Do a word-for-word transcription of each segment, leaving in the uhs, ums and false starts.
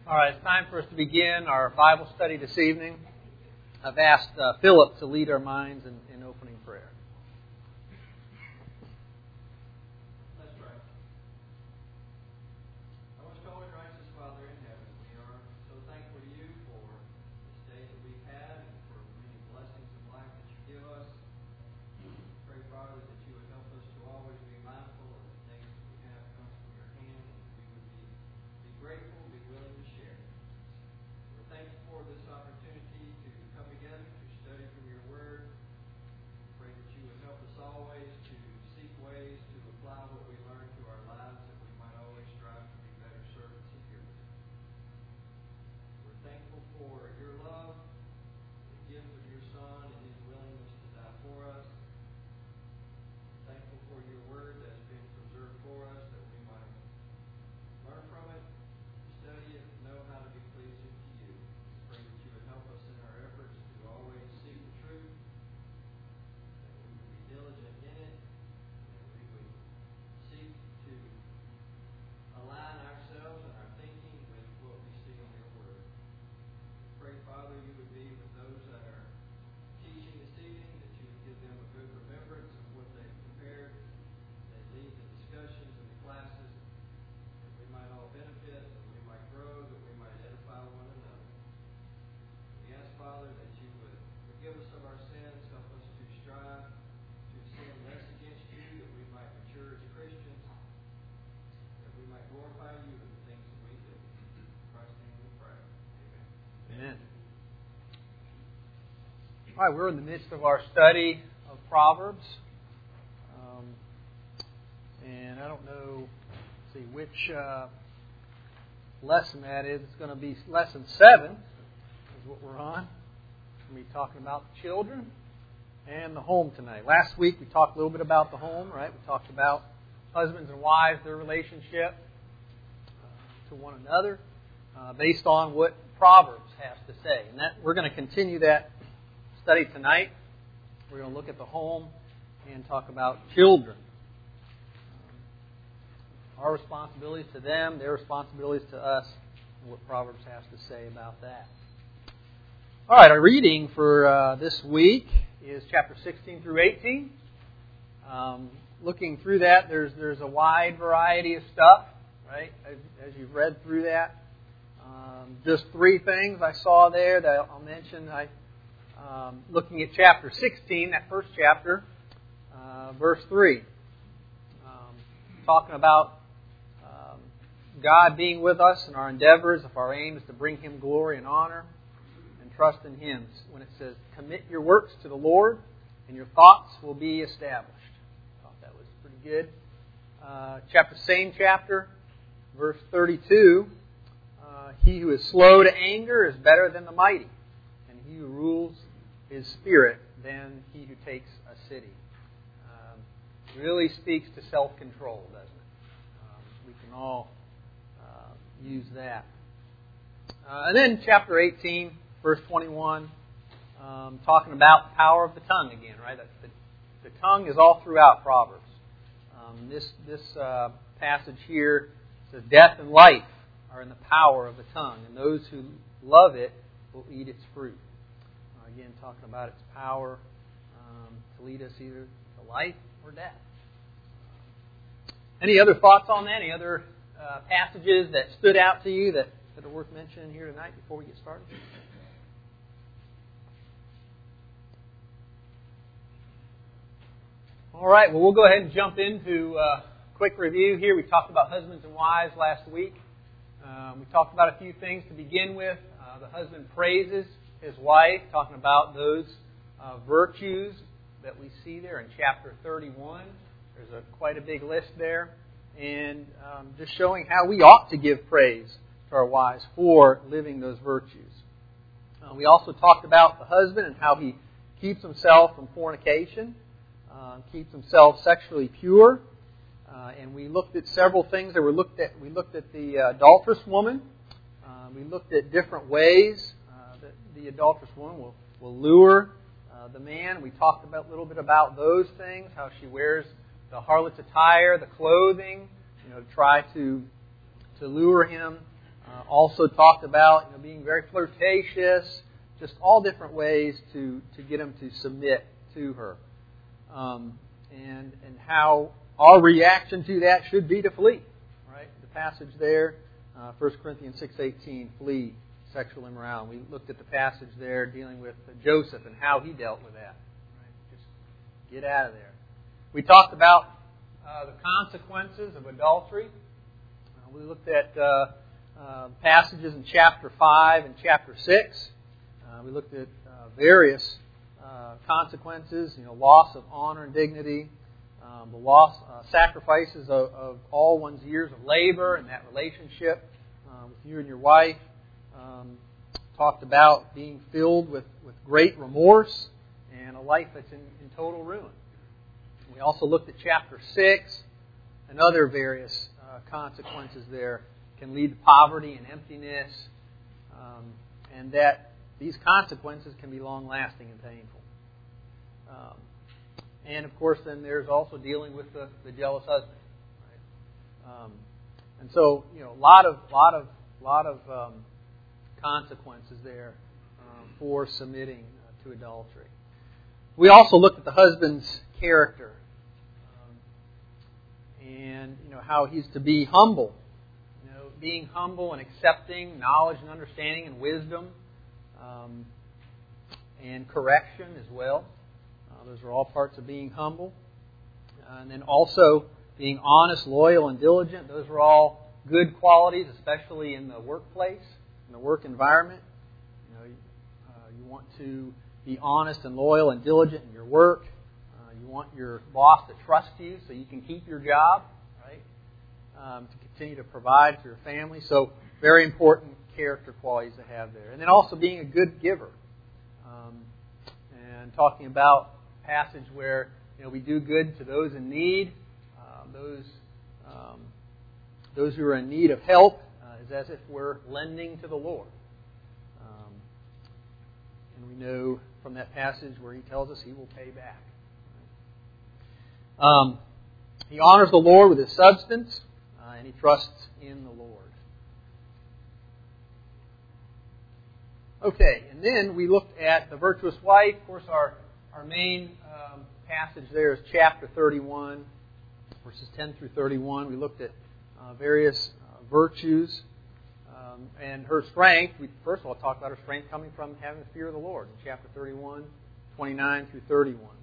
All right, it's time for us to begin our Bible study this evening. I've asked uh, Philip to lead our minds in, in opening prayer. Let's pray. Our most holy and righteous Father in heaven, we are so thankful to you for this day that we've had and for many blessings of life that you give us. Pray, Father, that you would help us to always be mindful of the things that we have comes from your hand, and we would be, be grateful, be willing to share. We're thankful for this opportunity to come together to study from your word. Pray that you would help us always to seek ways to apply what we learn to our lives, that we might always strive to be better servants of yours. We're thankful for your love, the gift of your Son, and his willingness to die for us. We're thankful for your word that has been preserved for us, that we might learn from it, study it, know how to be pleasing to you. Pray that you would help us in our efforts to always seek the truth, that we would be diligent in it, that we would seek to align ourselves and our thinking with what we see in your word. Pray, Father, you would be with those that are teaching this evening, that you would give them a good remembrance of what they've prepared, they lead the discussions and the classes, that we might all benefit, that we might grow, that we might edify one another. We ask, Father, that you would forgive us of our sins, help us to strive to sin less against you, that we might mature as Christians, that we might glorify you in the things that we do. In Christ's name we pray. Amen. Amen. All right, we're in the midst of our study of Proverbs. Um, and I don't know, let's see, which uh, lesson that is. It's going to be lesson seven is what we're on. We're going to be talking about the children and the home tonight. Last week we talked a little bit about the home, right? We talked about husbands and wives, their relationship uh, to one another uh, based on what Proverbs has to say. And that we're going to continue that study tonight. We're going to look at the home and talk about children. Um, our responsibilities to them, their responsibilities to us, and what Proverbs has to say about that. All right, our reading for uh, this week is chapter sixteen through eighteen. Um, looking through that, there's there's a wide variety of stuff, right? As, as you've read through that, um, just three things I saw there that I'll mention. I um, looking at chapter sixteen, that first chapter, uh, verse three, um, talking about um, God being with us in our endeavors. If our aim is to bring Him glory and honor, trust in Him. When it says, commit your works to the Lord, and your thoughts will be established. I thought that was pretty good. Uh, chapter, same chapter, verse thirty-two. Uh, he who is slow to anger is better than the mighty, and he who rules his spirit than he who takes a city. Um, really speaks to self-control, doesn't it? Um, we can all uh, use that. Uh, and then chapter eighteen. Verse twenty-one, um, talking about the power of the tongue again, right? The, the tongue is all throughout Proverbs. Um, this this uh, passage here says, death and life are in the power of the tongue, and those who love it will eat its fruit. Uh, again, talking about its power um, to lead us either to life or death. Any other thoughts on that? Any other uh, passages that stood out to you that, that are worth mentioning here tonight before we get started? All right, well, we'll go ahead and jump into a quick review here. We talked about husbands and wives last week. Um, we talked about a few things to begin with. Uh, the husband praises his wife, talking about those uh, virtues that we see there in chapter thirty-one. There's a, quite a big list there. And um, just showing how we ought to give praise to our wives for living those virtues. Uh, we also talked about the husband and how he keeps himself from fornication. Uh, keeps himself sexually pure, uh, and we looked at several things that were looked at. We looked at the uh, adulterous woman. Uh, we looked at different ways uh, that the adulterous woman will, will lure uh, the man. We talked about a little bit about those things, how she wears the harlot's attire, the clothing, you know, to try to to lure him Uh, also talked about you know, being very flirtatious, just all different ways to, to get them to submit to her. Um, and and how our reaction to that should be to flee. Right? The passage there, uh, First Corinthians six eighteen, flee sexual immorality. We looked at the passage there dealing with Joseph and how he dealt with that. Right? Just get out of there. We talked about uh, the consequences of adultery. Uh, we looked at uh, uh, passages in chapter five and chapter six. Uh, we looked at uh, various uh, consequences, you know, loss of honor and dignity, um, the loss, uh, sacrifices of, of all one's years of labor and that relationship uh, with you and your wife. Um, talked about being filled with, with great remorse and a life that's in, in total ruin. We also looked at chapter six and other various uh, consequences there can lead to poverty and emptiness, um, and that these consequences can be long-lasting and painful. Um, and, of course, then there's also dealing with the, the jealous husband. Right? Um, and so, you know, a lot of, lot of, lot of um, consequences there um, for submitting uh, to adultery. We also looked at the husband's character um, and, you know, how he's to be humble. You know, being humble and accepting knowledge and understanding and wisdom. Um, and correction as well. Uh, those are all parts of being humble. Uh, and then also being honest, loyal, and diligent. Those are all good qualities, especially in the workplace, in the work environment. You know, uh, you want to be honest and loyal and diligent in your work. Uh, you want your boss to trust you so you can keep your job, right? Um, to continue to provide for your family. So very important character qualities to have there. And then also being a good giver. Um, and talking about a passage where you know we do good to those in need, uh, those um, those who are in need of help, uh, is as if we're lending to the Lord. Um, and we know from that passage where he tells us he will pay back. Um, he honors the Lord with his substance, uh, and he trusts in the Lord. Okay, and then we looked at the virtuous wife. Of course, our, our main um, passage there is chapter thirty-one, verses ten through thirty-one. We looked at uh, various uh, virtues um, and her strength. We first of all talked about her strength coming from having the fear of the Lord in chapter thirty-one, twenty-nine through thirty-one.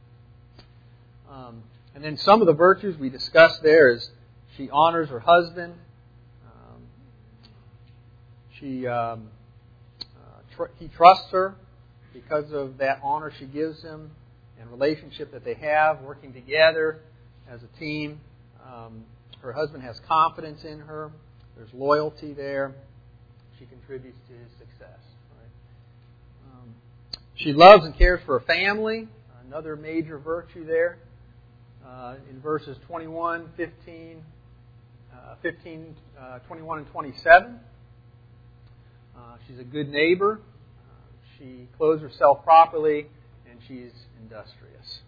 Um, and then some of the virtues we discussed there is she honors her husband. Um, she... Um, He trusts her because of that honor she gives him and relationship that they have, working together as a team. Um, her husband has confidence in her. There's loyalty there. She contributes to his success. Right? Um, she loves and cares for her family. Another major virtue there. Uh, in verses twenty-one, fifteen, uh, fifteen, uh, twenty-one, and twenty-seven. Uh, she's a good neighbor. Uh, she clothes herself properly, and she's industrious.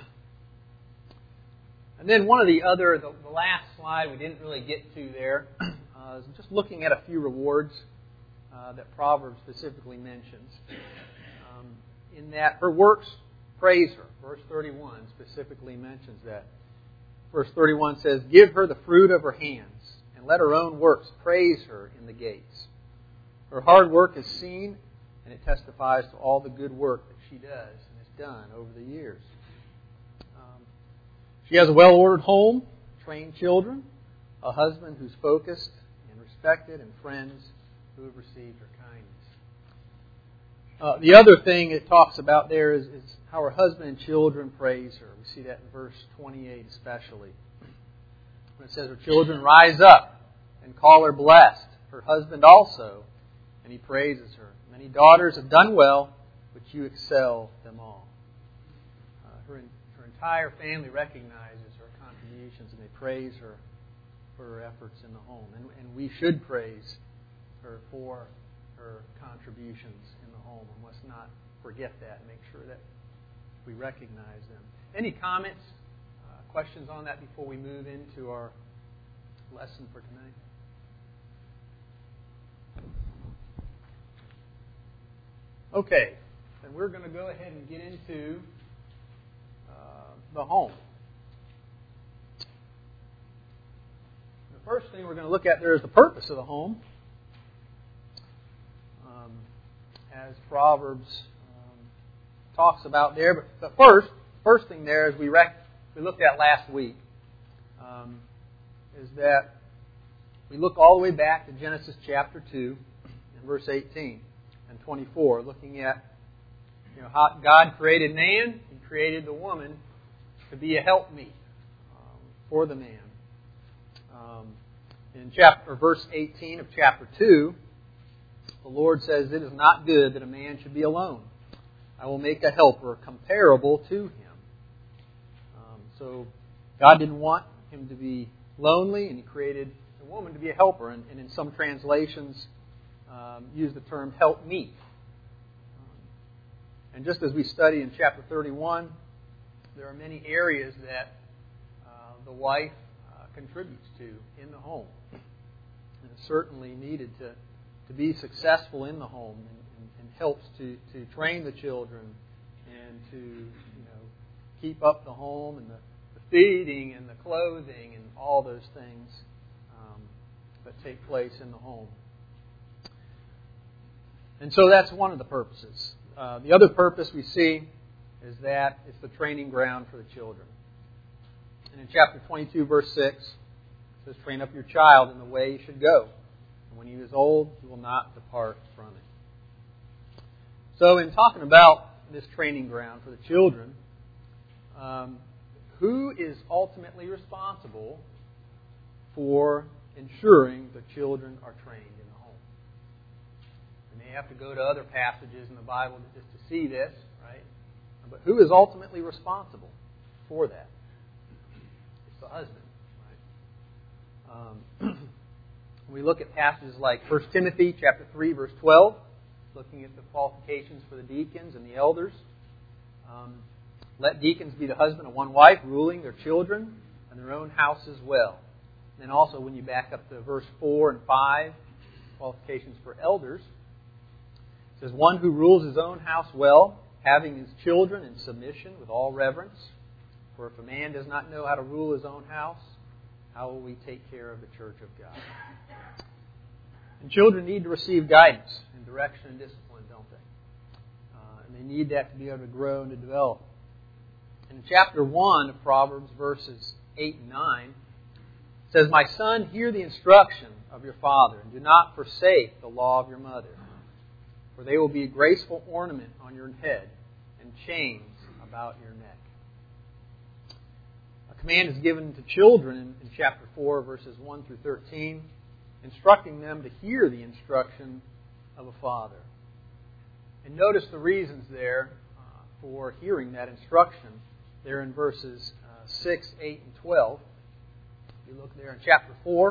And then one of the other, the, the last slide we didn't really get to there, uh, is just looking at a few rewards uh, that Proverbs specifically mentions. Um, in that her works praise her. Verse thirty-one specifically mentions that. Verse thirty-one says, "Give her the fruit of her hands, and let her own works praise her in the gates. Her hard work is seen, and it testifies to all the good work that she does and has done over the years." Um, she has a well-ordered home, trained children, a husband who's focused and respected, and friends who have received her kindness. Uh, the other thing it talks about there is, is how her husband and children praise her. We see that in verse twenty-eight especially. When it says, "Her children rise up and call her blessed, her husband also, and he praises her. Many daughters have done well, but you excel them all." Uh, her, her entire family recognizes her contributions, and they praise her for her efforts in the home. And, and we should praise her for her contributions in the home. We must not forget that and make sure that we recognize them. Any comments, uh, questions on that before we move into our lesson for tonight? Okay, then we're going to go ahead and get into uh, the home. The first thing we're going to look at there is the purpose of the home. Um, as Proverbs um, talks about there. But, but first, first thing there, as we, rec- we looked at last week, um, is that we look all the way back to Genesis chapter two and verse eighteen and twenty-four, looking at you know how God created man. He created the woman to be a helpmeet um, for the man. Um, in chapter or verse eighteen of chapter two, the Lord says, "It is not good that a man should be alone. I will make a helper comparable to him." Um, so God didn't want him to be lonely, and He created the woman to be a helper. And, and in some translations, um, use the term helpmeet. Um, and just as we study in chapter thirty-one, there are many areas that uh, the wife uh, contributes to in the home. And it's certainly needed to, to be successful in the home, and, and, and helps to, to train the children and to you know keep up the home and the, the feeding and the clothing and all those things um, that take place in the home. And so that's one of the purposes. Uh, the other purpose we see is that it's the training ground for the children. And in chapter twenty-two, verse six, it says, "Train up your child in the way he should go. And when he is old, he will not depart from it." So in talking about this training ground for the children, um, who is ultimately responsible for ensuring the children are trained in the home? And they have to go to other passages in the Bible just to see this, right? But who is ultimately responsible for that? It's the husband, right? Um, we look at passages like First Timothy chapter three, verse twelve, looking at the qualifications for the deacons and the elders. Um, Let deacons be the husband of one wife, ruling their children and their own house as well. And then also when you back up to verse four and five, qualifications for elders, it says, "One who rules his own house well, having his children in submission with all reverence. For if a man does not know how to rule his own house, how will we take care of the church of God?" And children need to receive guidance and direction and discipline, don't they? Uh, and they need that to be able to grow and to develop. In chapter one of Proverbs, verses eight and nine, it says, "My son, hear the instruction of your father, and do not forsake the law of your mother. For they will be a graceful ornament on your head, and chains about your neck." A command is given to children in, in chapter four, verses one through thirteen, instructing them to hear the instruction of a father. And notice the reasons there uh, for hearing that instruction. There in verses uh, six, eight, and twelve. If you look there in chapter four,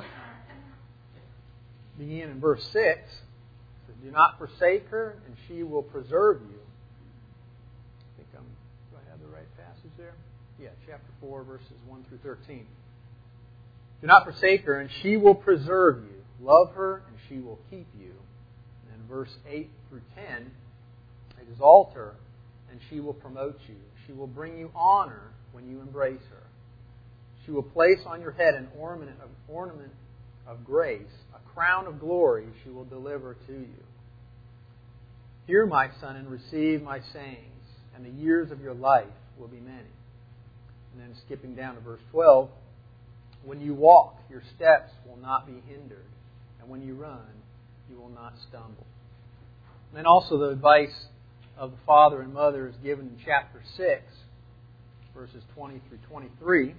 begin in verse six. It says, "Do not forsake her, and she will preserve you." I think I'm, do I have the right passage there? Yeah, chapter four, verses one through thirteen. "Do not forsake her, and she will preserve you. Love her, and she will keep you." And then verse eight through ten, "Exalt her, and she will promote you. She will bring you honor when you embrace her. She will place on your head an ornament of, ornament of grace, a crown of glory she will deliver to you. Hear, my son, and receive my sayings, and the years of your life will be many." And then skipping down to verse twelve, "When you walk, your steps will not be hindered, and when you run, you will not stumble." And then also the advice of the father and mother is given in chapter six, verses twenty through twenty-three.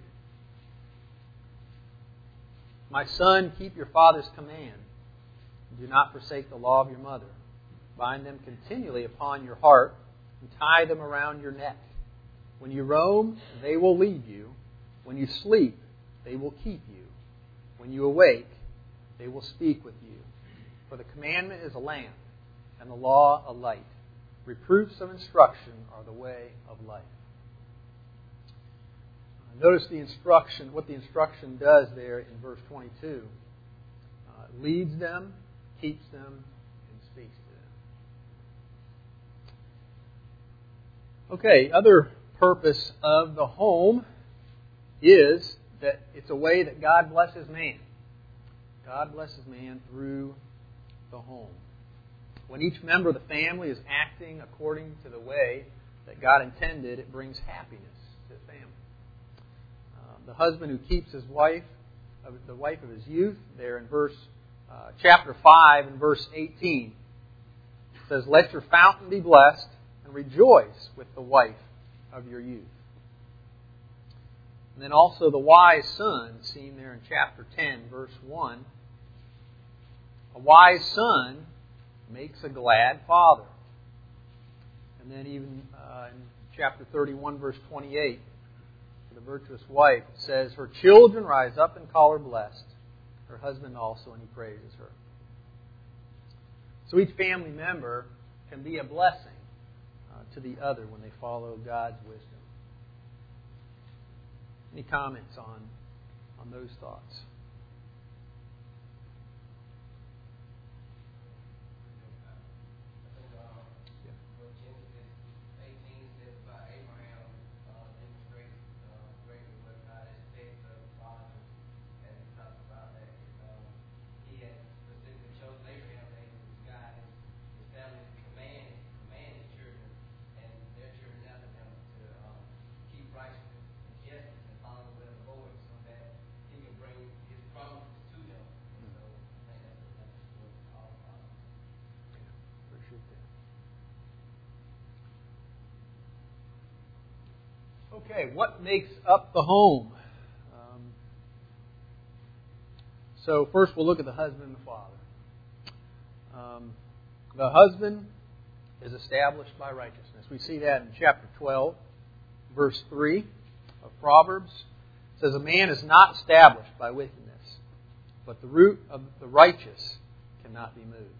"My son, keep your father's command. Do not forsake the law of your mother. Bind them continually upon your heart and tie them around your neck. When you roam, they will lead you. When you sleep, they will keep you. When you awake, they will speak with you. For the commandment is a lamp, and the law a light. Reproofs of instruction are the way of life." Notice the instruction, what the instruction does there in verse twenty-two. Uh, leads them, keeps them, and speaks to them. Okay, other purpose of the home is that it's a way that God blesses man. God blesses man through the home. When each member of the family is acting according to the way that God intended, it brings happiness to the family. Uh, the husband who keeps his wife, uh, the wife of his youth, there in verse uh, chapter five and verse eighteen, says, "Let your fountain be blessed, and rejoice with the wife of your youth." And then also the wise son, seen there in chapter ten, verse one. A wise son makes a glad father. And then even uh, in chapter thirty-one, verse twenty-eight, for the virtuous wife, it says, "Her children rise up and call her blessed, her husband also, and he praises her." So each family member can be a blessing uh, to the other when they follow God's wisdom. Any comments on, on those thoughts? Okay, what makes up the home? Um, so first we'll look at the husband and the father. Um, the husband is established by righteousness. We see that in chapter twelve, verse three of Proverbs. It says, "A man is not established by wickedness, but the root of the righteous cannot be moved."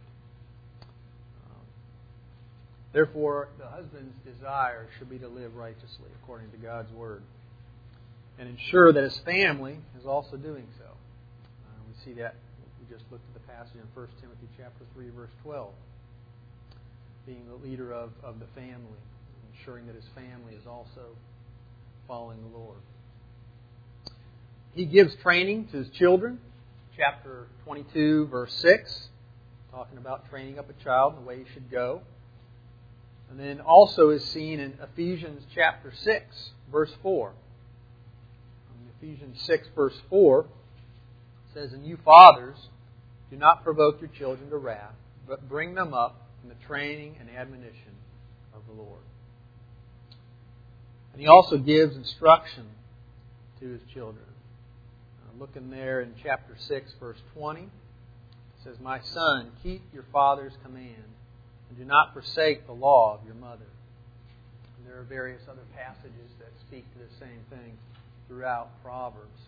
Therefore, the husband's desire should be to live righteously according to God's Word and ensure that his family is also doing so. Uh, we see that, we just looked at the passage in First Timothy chapter three, verse twelve. Being the leader of, of the family, ensuring that his family is also following the Lord. He gives training to his children. Chapter twenty-two, verse six, talking about training up a child in the way he should go. And then also is seen in Ephesians chapter six, verse four. In Ephesians six, verse four, it says, "And you fathers, do not provoke your children to wrath, but bring them up in the training and admonition of the Lord." And he also gives instruction to his children. Uh, looking there in chapter six, verse twenty, it says, "My son, keep your father's command, and do not forsake the law of your mother." And there are various other passages that speak to the same thing throughout Proverbs.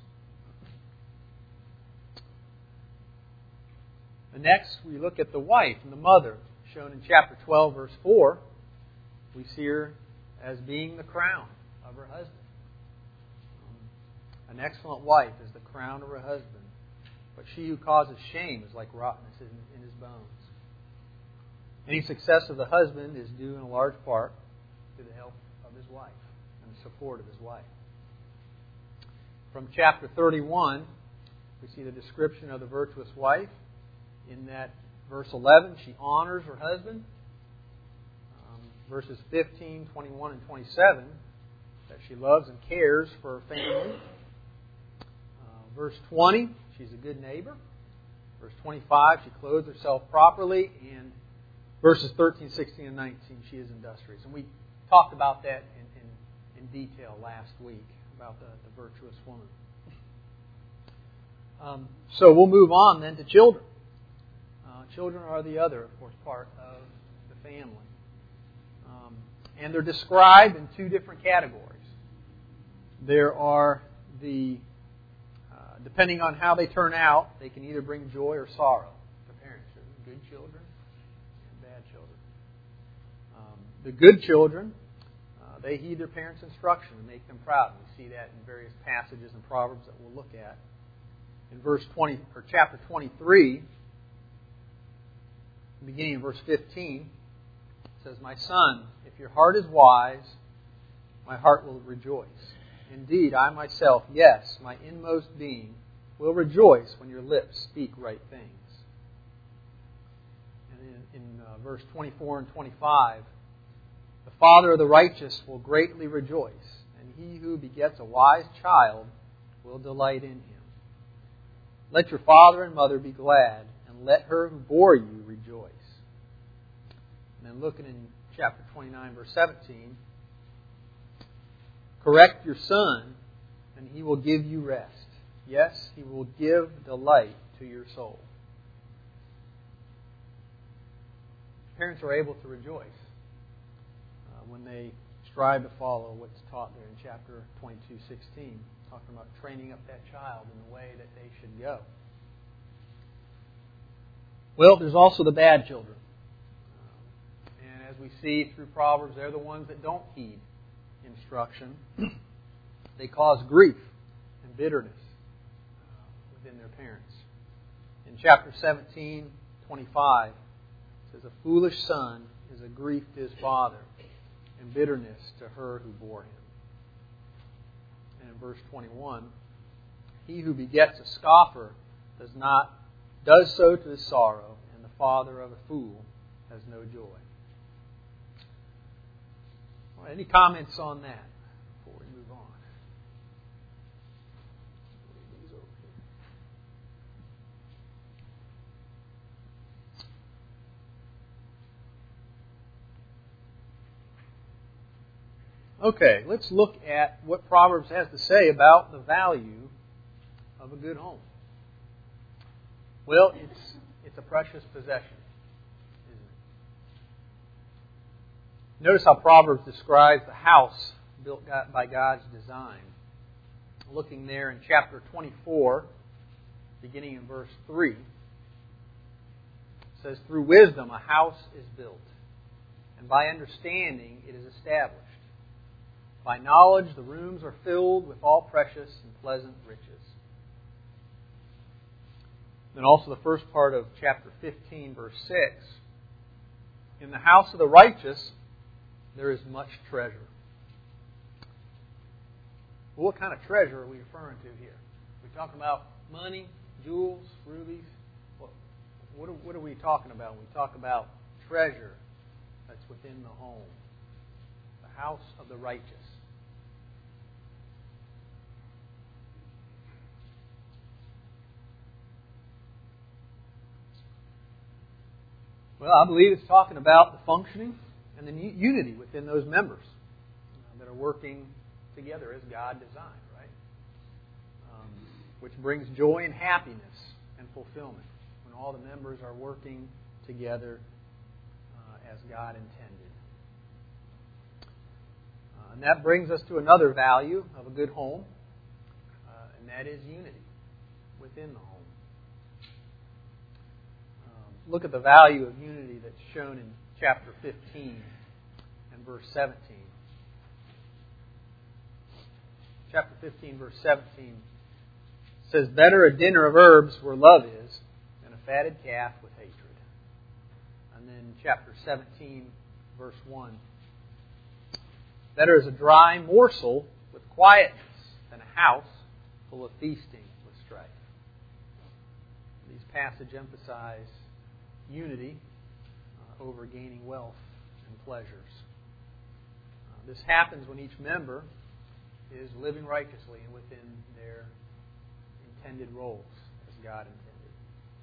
And next, we look at the wife and the mother, shown in chapter twelve, verse four. We see her as being the crown of her husband. Um, an excellent wife is the crown of her husband, but she who causes shame is like rottenness in, in his bones. Any success of the husband is due in a large part to the help of his wife and the support of his wife. From chapter thirty-one, we see the description of the virtuous wife. In that verse eleven, she honors her husband. Um, verses fifteen, twenty-one, and twenty-seven, that she loves and cares for her family. Uh, verse twenty, she's a good neighbor. Verse twenty-five, she clothes herself properly. And verses thirteen, sixteen, and nineteen, she is industrious. And we talked about that in, in, in detail last week, about the, the virtuous woman. Um, so we'll move on then to children. Uh, children are the other, of course, part of the family. Um, and they're described in two different categories. There are the, uh, depending on how they turn out, they can either bring joy or sorrow to parents. They're good children and bad children. Um, the good children, uh, they heed their parents' instruction and make them proud. We see that in various passages in Proverbs that we'll look at. In verse twenty or chapter twenty-three, beginning in verse fifteen, it says, "My son, if your heart is wise, my heart will rejoice. Indeed, I myself, yes, my inmost being, will rejoice when your lips speak right things. And in, in uh, verse twenty-four and twenty-five, the father of the righteous will greatly rejoice, and he who begets a wise child will delight in him. Let your father and mother be glad, and let her who bore you rejoice. And then looking in chapter twenty-nine, verse seventeen, correct your son, and he will give you rest. Yes, he will give delight to your soul. Parents are able to rejoice uh, when they strive to follow what's taught there in chapter twenty-two, sixteen, talking about training up that child in the way that they should go. Well, there's also the bad children. And as we see through Proverbs, they're the ones that don't heed instruction. They cause grief and bitterness within their parents. In chapter seventeen, twenty-five, it says, a foolish son is a grief to his father, and bitterness to her who bore him. And in verse twenty-one, he who begets a scoffer does not does so to his sorrow, and the father of a fool has no joy. All right, any comments on that before we move on? Okay, let's look at what Proverbs has to say about the value of a good home. Well, it's it's a precious possession, isn't it? Notice how Proverbs describes the house built by God's design. Looking there in chapter twenty-four, beginning in verse three, it says, through wisdom a house is built, and by understanding it is established. By knowledge the rooms are filled with all precious and pleasant riches. Then also the first part of chapter fifteen, verse six. In the house of the righteous there is much treasure. Well, what kind of treasure are we referring to here? Are we talking about money, jewels, rubies? What, what, are, what are we talking about when we talk about treasure that's within the home? The house of the righteous. Well, I believe it's talking about the functioning and the unity within those members that are working together as God designed, right? Um, which brings joy and happiness and fulfillment when all the members are working together uh, as God intended. Uh, and that brings us to another value of a good home, uh, and that is unity within the home. Look at the value of unity that's shown in chapter fifteen and verse seventeen. Chapter fifteen, verse seventeen says, better a dinner of herbs where love is than a fatted calf with hatred. And then chapter seventeen, verse one. Better is a dry morsel with quietness than a house full of feasting with strife. These passages emphasize unity uh, over gaining wealth and pleasures. Uh, this happens when each member is living righteously and within their intended roles as God intended.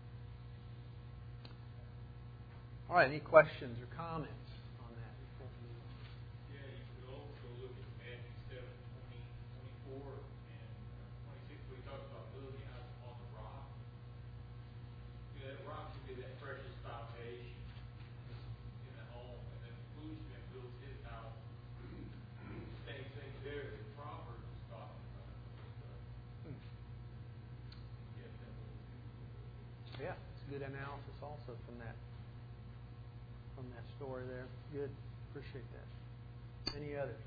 All right, any questions or comments on that before we move on? Yeah, you could also look at Matthew seven, twenty, twenty-four, and twenty-six, where he talks about building a house on the rock. You know, that rock should be that precious foundation in the home, and then the foolish man builds his house. Same thing there that Proverbs is talking about. Hmm. Yes, that was. Yeah, it's a good analysis also from that from that story there. Good. Appreciate that. Any others?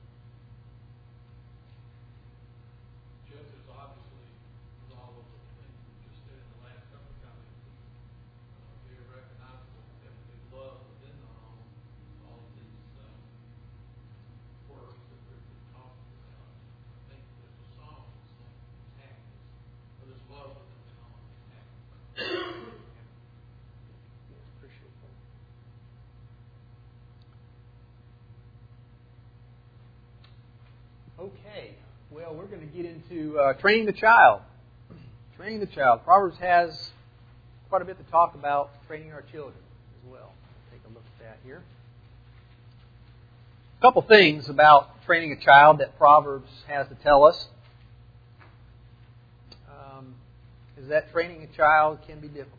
Just as obviously with all of the things we just said in the last couple of comments, uh, very recognizable that we love within the home, all of these uh, works that we're to Okay, well, we're going to get into uh, training the child. Training the child. Proverbs has quite a bit to talk about training our children as well. Take a look at that here. A couple things about training a child that Proverbs has to tell us um, is that training a child can be difficult.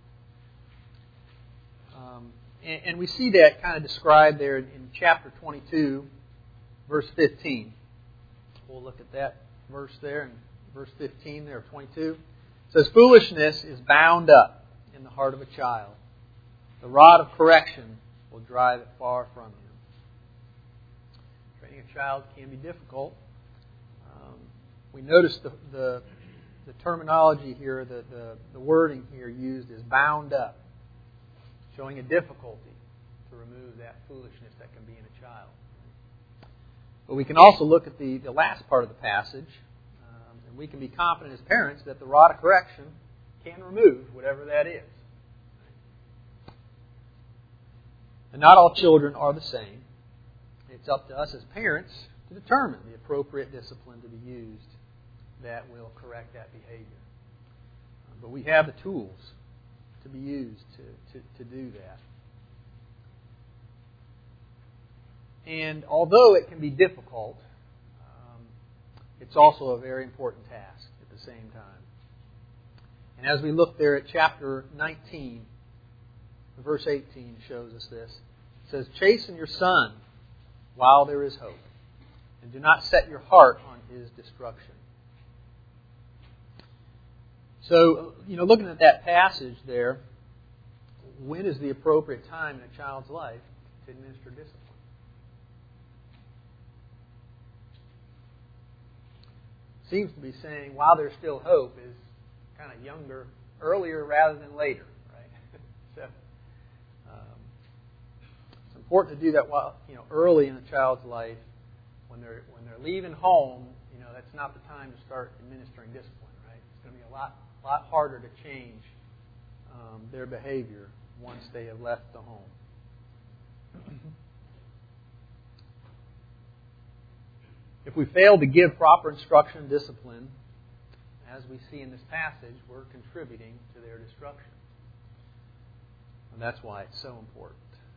Um, and, and we see that kind of described there in, in chapter twenty-two, verse fifteen. We'll look at that verse there in verse fifteen there of twenty-two. It says, "Foolishness is bound up in the heart of a child. The rod of correction will drive it far from him." Training a child can be difficult. Um, we notice the, the the terminology here, the, the, the wording here used is bound up, showing a difficulty to remove that foolishness that can be in a child. But we can also look at the, the last part of the passage, um, and we can be confident as parents that the rod of correction can remove whatever that is. And not all children are the same. It's up to us as parents to determine the appropriate discipline to be used that will correct that behavior. But we have the tools to be used to, to, to do that. And although it can be difficult, um, it's also a very important task at the same time. And as we look there at chapter nineteen, verse eighteen shows us this. It says, "Chasten your son while there is hope, and do not set your heart on his destruction." So, you know, looking at that passage there, when is the appropriate time in a child's life to administer discipline? Seems to be saying while there's still hope is kind of younger, earlier rather than later, right? so um, it's important to do that while you know early in a child's life. When they're when they're leaving home, you know that's not the time to start administering discipline, right? It's going to be a lot lot harder to change um, their behavior once they have left the home. If we fail to give proper instruction and discipline, as we see in this passage, we're contributing to their destruction. And that's why it's so important.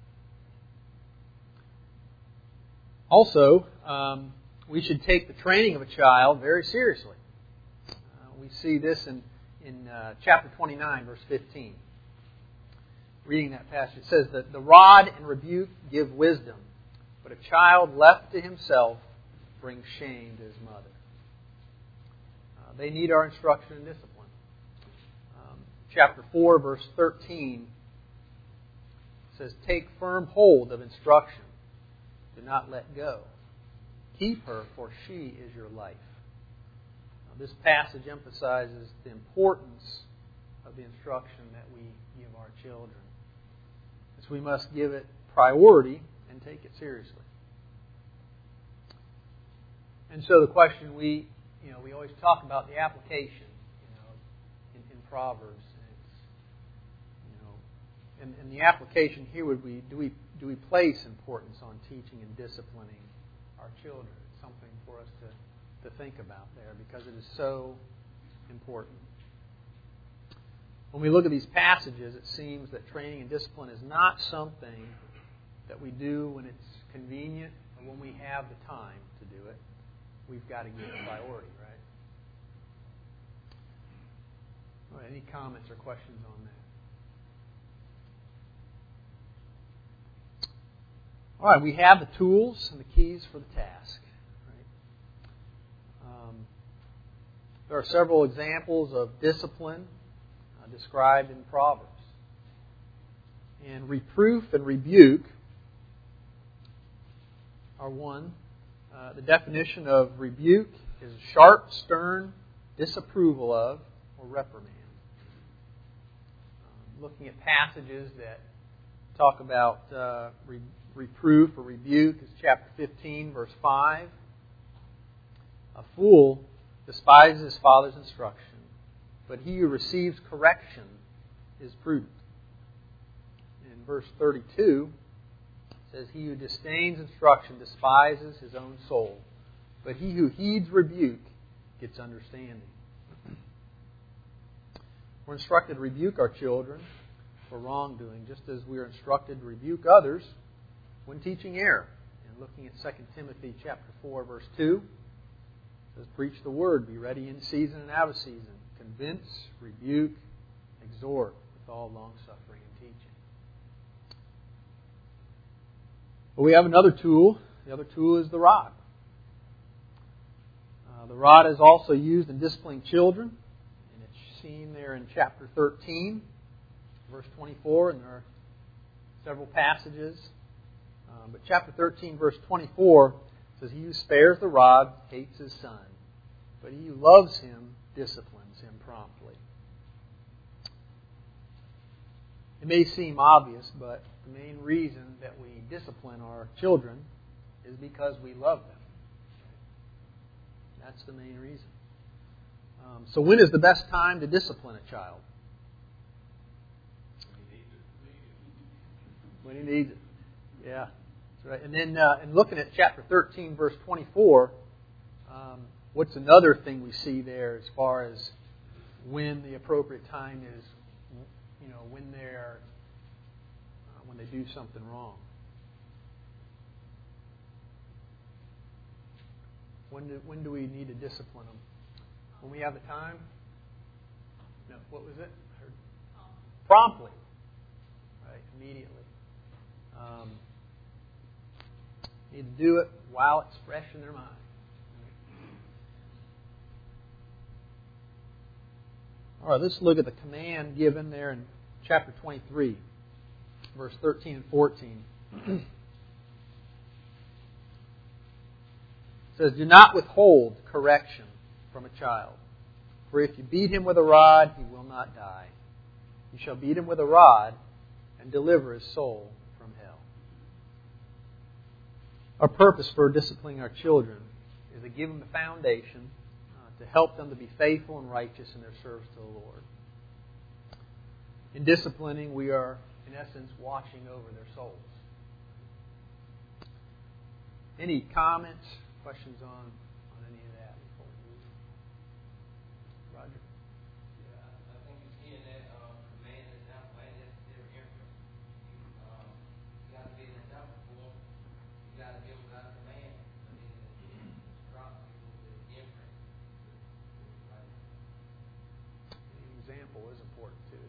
Also, um, we should take the training of a child very seriously. Uh, we see this in, in uh, chapter twenty-nine, verse fifteen. Reading that passage, it says that the rod and rebuke give wisdom, but a child left to himself brings shame to his mother. Uh, they need our instruction and discipline. Um, chapter four, verse thirteen says, "Take firm hold of instruction. Do not let go. Keep her, for she is your life." Now, this passage emphasizes the importance of the instruction that we give our children. So we must give it priority and take it seriously. And so the question we, you know, we always talk about the application, you know, in, in Proverbs. And it's, you know, and, and the application here would be: do we do we place importance on teaching and disciplining our children? It's something for us to, to think about there because it is so important. When we look at these passages, it seems that training and discipline is not something that we do when it's convenient or when we have the time to do it. We've got to give it priority, right? All right, any comments or questions on that? All right, we have the tools and the keys for the task. Right? Um, there are several examples of discipline uh, described in Proverbs. And reproof and rebuke are one. Uh, the definition of rebuke is sharp, stern disapproval of or reprimand. Um, looking at passages that talk about uh, re- reproof or rebuke is chapter fifteen, verse five. A fool despises his father's instruction, but he who receives correction is prudent. In verse thirty-two, it says, "He who disdains instruction despises his own soul, but he who heeds rebuke gets understanding. We're instructed to rebuke our children for wrongdoing, just as we are instructed to rebuke others when teaching error. And looking at Second Timothy chapter four, verse two, it says, "Preach the word, be ready in season and out of season. Convince, rebuke, exhort with all longsuffering and teaching." But we have another tool. The other tool is the rod. Uh, the rod is also used in disciplining children, and it's seen there in chapter thirteen, verse twenty-four, and there are several passages. Um, but chapter thirteen, verse twenty-four says, "He who spares the rod hates his son, but he who loves him disciplines him promptly." It may seem obvious, but the main reason that we discipline our children is because we love them. That's the main reason. Um, so when is the best time to discipline a child? When he needs it. Yeah, that's right. And then, uh, and looking at chapter thirteen, verse twenty-four, um, what's another thing we see there as far as when the appropriate time is? You know, when they're uh, when they do something wrong. When do when do we need to discipline them? When we have the time? No, what was it? I heard. Promptly. Right, immediately. Um, need to do it while it's fresh in their mind. All right, let's look at the command given there in chapter twenty-three, verse thirteen and fourteen. It says, "Do not withhold correction from a child, for if you beat him with a rod, he will not die. You shall beat him with a rod and deliver his soul from hell." Our purpose for disciplining our children is to give them the foundation to help them to be faithful and righteous in their service to the Lord. In disciplining, we are, in essence, watching over their souls. Any comments, questions on, on any of that before we move? Roger? Yeah, I think it's key in that uh, command is not playing necessary influence. You um, got to be an example for them. You got to give them that command. I mean, it's dropping people with inference. Example is important too.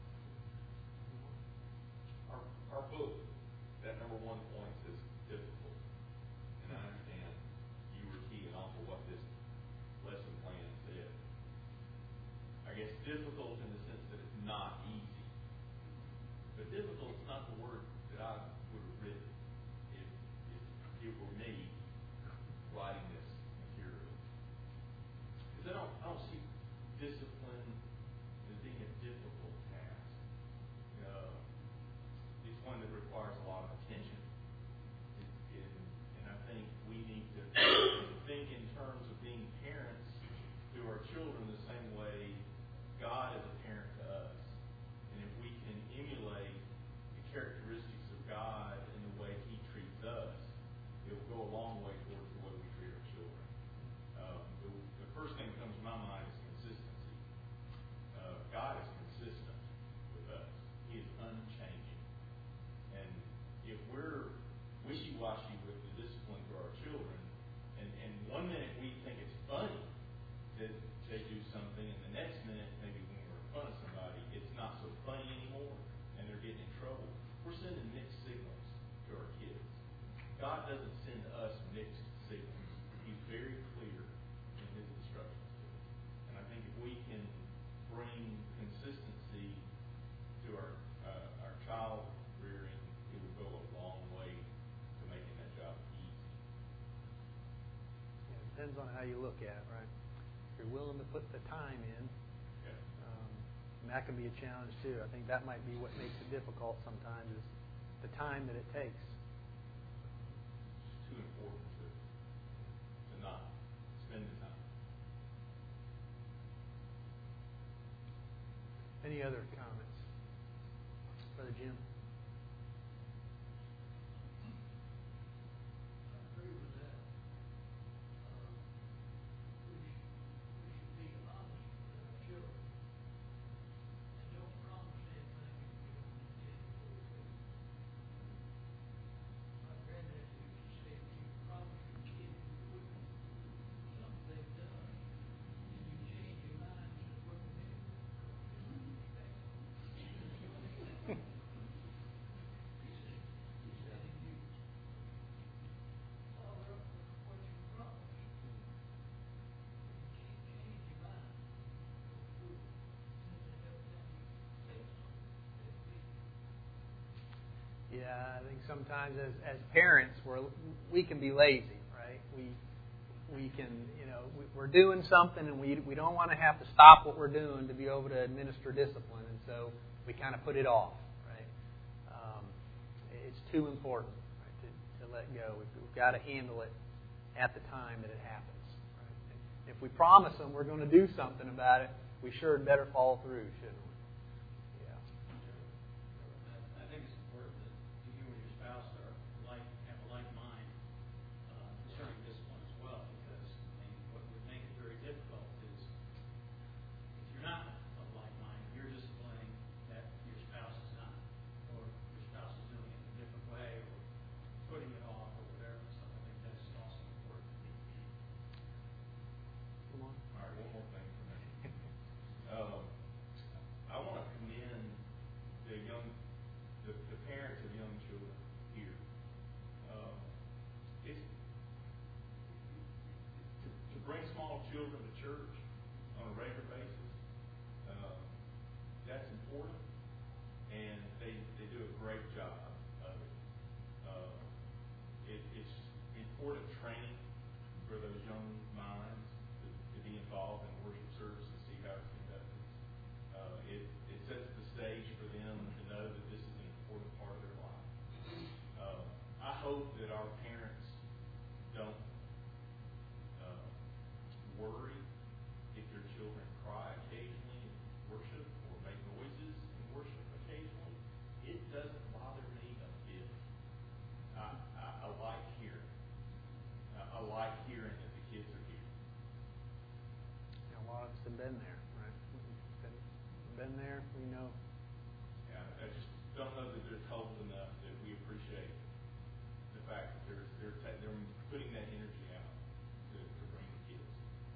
Our, our book, that number one point is difficult. And I understand you were keying off of what this lesson plan said. I guess difficult in the sense that it's not easy. But difficult is not the word that I would have written if, if it were me writing this material. Because I don't, I don't see discipline as being a difficult task. Uh, it's one that requires a lot of attention. It, it, and I think we need to think in terms of being parents to our children the same way God is a parent to us. And if we can emulate the characteristics of God in the way He treats us, it will go a long way towards the way we treat our children. Um, the, the first thing that comes to my mind is consistency. Uh, God is consistent with us. He is unchanging. And if we're wishy-washy with the discipline to our children, and, and one minute we think it's funny that they do something, and the next minute, maybe when we're in front of somebody, it's not so funny anymore, and they're getting in trouble, we're sending mixed signals to our kids. God doesn't send us mixed signals. He's very clear in His instructions to us. And I think if we can bring consistency to our uh, our child rearing, it will go a long way to making that job easy. Yeah, it depends on how you look at it, right? If you're willing to put the time in, Yeah. um, and that can be a challenge too. I think that might be what makes it difficult sometimes is the time that it takes. It's too important to, to not spend the time. Any other comments? Brother Jim? I agree with that. Um, Yeah, I think sometimes as as parents, we're we can be lazy, right? We we can, you know, we, we're doing something and we we don't want to have to stop what we're doing to be able to administer discipline, and so we kind of put it off, right? Um, it's too important, right, to, to let go. We've, we've got to handle it at the time that it happens. Right? If we promise them we're going to do something about it, we sure had better follow through, shouldn't we? Yeah. I think it's important that you and your spouse are like have a like mind uh, concerning discipline as well, because I mean, what would make it very difficult is if you're not of like mind, you're disciplining that your spouse is not, or your spouse is doing it in a different way, or putting it off, or whatever. So I think that's also important. Come on. All right, one more thing for me. Um, I want to commend the young, the, the parents of young children here. Um, it's to, to bring small children to church on a regular basis. Um, that's important, and they they do a great job of it. Uh, it it's important training for those young minds to, to be involved in worship service and see how it's conducted. Uh, it, it sets the stage for them to know that this is an important part of their life. Uh, I hope that our parents don't uh, worry if their children cry occasionally in worship or make noises in worship occasionally. It doesn't bother me a bit. I, I, I like hearing. I, I like hearing that the kids are here. You know, a lot of us have been there, right? We've been, been there. We know. Yeah, I just don't know that they're told enough that we appreciate the fact that they're they're ta- they're putting that energy out to, to bring the kids.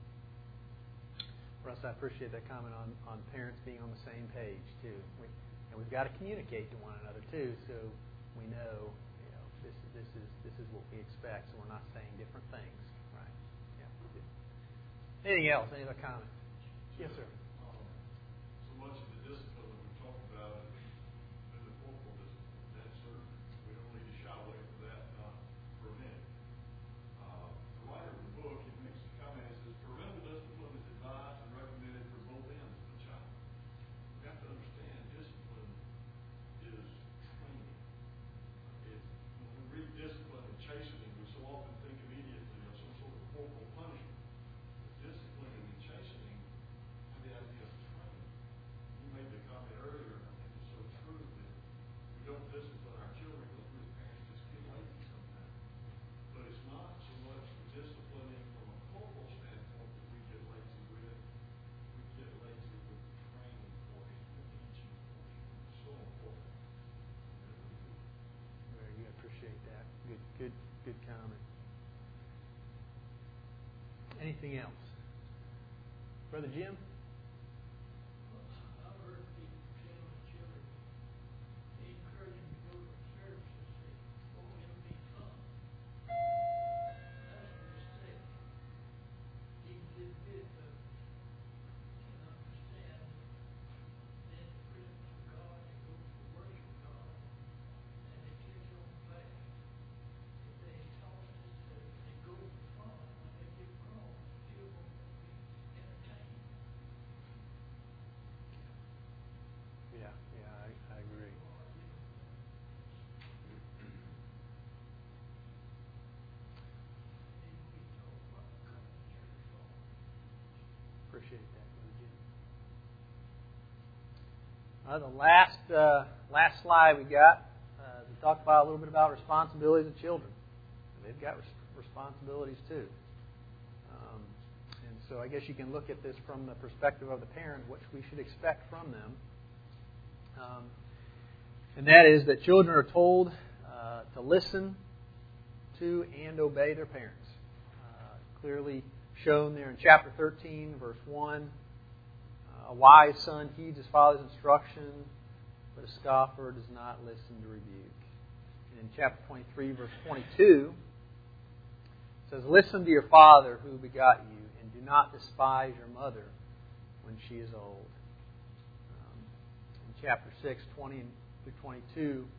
Russ, I appreciate that comment on, on parents being on the same page too. We, and we've got to communicate to one another too, so we know, you know, this this is this is what we expect, so we're not saying different things, right? Yeah. Good. Anything else? Any other comments? Yes, sir. Um, so much of the discipline that we talked about is the corporal discipline. That's certain. We don't need to shy away from that, not for a minute. Uh, the writer of the book, he makes a comment. He says, parental discipline is advised and recommended for both ends of the child. We have to understand discipline is training. It, when we read discipline and chastening, we so often think immediately of some sort of corporal punishment. But discipline and chastening have the idea of training. You made the comment earlier, and I think it's so true, that we don't discipline our children because we as parents just get lazy sometimes. But it's not so much disciplining from a corporal standpoint that we get lazy with. We get lazy with the training portion, the teaching portion. It's so important that we do. Very good. Appreciate that. Good, good, good comment. Anything else? Brother Jim? I've heard people tell the children, they encourage them to go to services, say, oh, it'll be fun. That's a mistake. Even did bit, but can understand that the presence of God, they go to worship God, and they take it on back. If they taught us that they go for fun, when they get grown, still going to be entertained. Yeah, yeah, I, I agree. Appreciate that, Brother Jim. Uh, the last uh, last slide we got, uh, we talked about a little bit about responsibilities of children. They've got res- responsibilities too. Um, and so I guess you can look at this from the perspective of the parent, what we should expect from them. Um, and that is that children are told uh, to listen to and obey their parents. Uh, clearly shown there in chapter thirteen, verse one. Uh, a wise son heeds his father's instruction, but a scoffer does not listen to rebuke. And in chapter twenty-three, verse twenty-two, it says, listen to your father who begot you, and do not despise your mother when she is old. Um, in chapter six, twenty through twenty-two,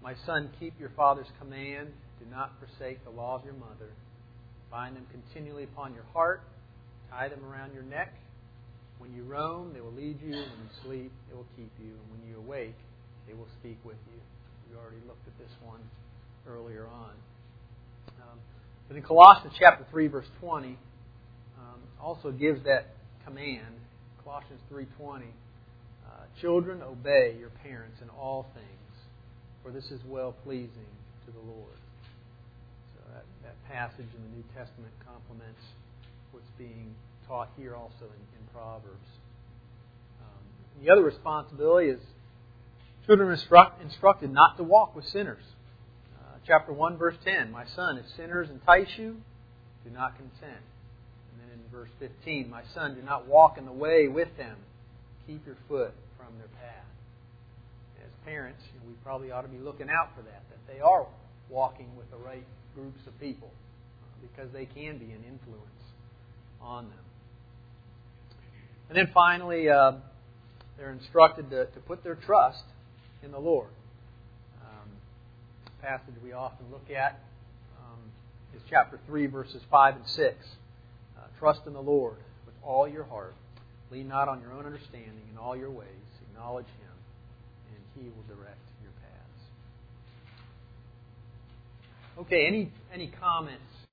My son, keep your father's command. Do not forsake the law of your mother. Bind them continually upon your heart. Tie them around your neck. When you roam, they will lead you. When you sleep, they will keep you. And when you awake, they will speak with you. We already looked at this one earlier on. Um, but in Colossians chapter three, verse twenty, um, also gives that command. Colossians three twenty, uh, children, obey your parents in all things, for this is well pleasing to the Lord. So that, that passage in the New Testament complements what's being taught here also in, in Proverbs. Um, the other responsibility is children are instruct, instructed not to walk with sinners. Uh, chapter one, verse ten, my son, if sinners entice you, do not consent. And then in verse fifteen, my son, do not walk in the way with them. Keep your foot from their path. As parents, you know, we probably ought to be looking out for that, that they are walking with the right groups of people, uh, because they can be an influence on them. And then finally, uh, they're instructed to, to put their trust in the Lord. Um, the passage we often look at um, is chapter three, verses five and six. Uh, trust in the Lord with all your heart. Lean not on your own understanding. In all your ways, acknowledge Him, and He will direct your paths. Okay, any any comments